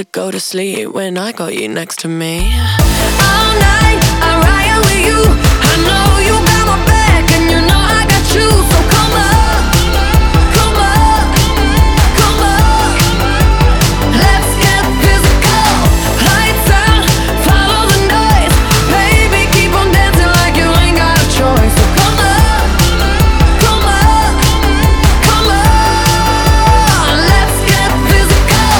go to sleep when I got you next to me. All night, I ride with you. I know you got my back, and you know I got you. So come up, come up, come up. Let's get physical. Lights out, follow the noise. Baby, keep on dancing like you ain't got a choice. So come up, come up, come on. Let's get physical.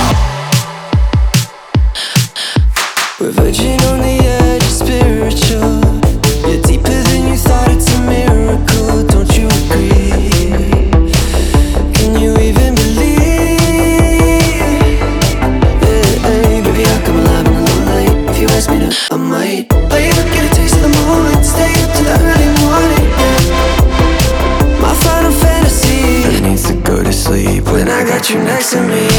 We're virgin on the edge of spiritual. You're deeper than you thought, it's a miracle. Don't you agree? Can you even believe? Hey, baby, I'll come alive in the moonlight. If you ask me to, I might play up, get a taste of the moment. Stay up to the early morning. My final fantasy needs to go to sleep when I got you next to me.